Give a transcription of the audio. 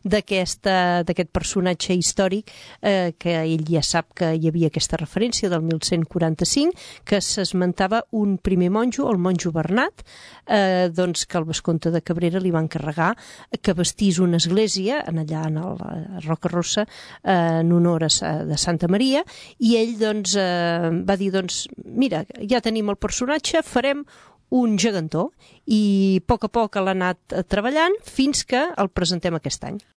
d'aquest personatge històric, que ell ja sap que hi havia aquesta referència del 1145, que s'esmentava un primer monjo, el monjo Bernat, doncs que el vescomte de Cabrera li va encarregar que vestís una església allà a Roca Rossa en honor de Santa Maria, i ell doncs va dir, doncs mira, ja tenim el personatge, farem un gegantó, i a poc l'ha anat treballant fins que el presentem aquest any.